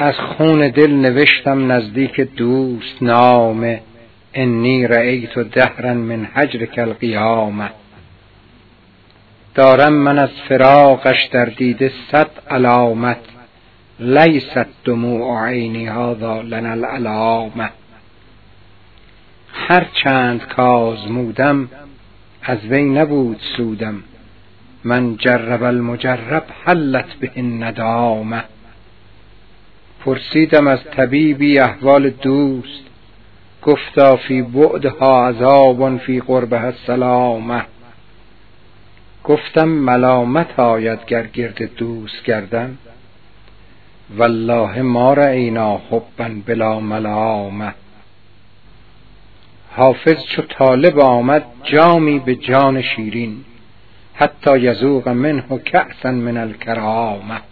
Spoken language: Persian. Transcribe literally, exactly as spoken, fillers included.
از خون دل نوشتم نزدیک دوست نامه، انی رأیت دهرا من هجرک القیامه. دارم من از فراقش در دیده صد علامت، لیست دموع عینی هذا لنا العلامه. هر چند کآزمودم از وی نبود سودم، من جرب المجرب حلت به الندامه. پرسیدم از طبیبی احوال دوست، گفتا فی بعدها عذاب فی قربها السلامه. گفتم ملامت آید گر گرد دوست گردم، والله ما رأینا حبا بلا ملامه. حافظ چو طالب آمد جامی به جان شیرین، حتی یذوق منه کأسا من الکرامه.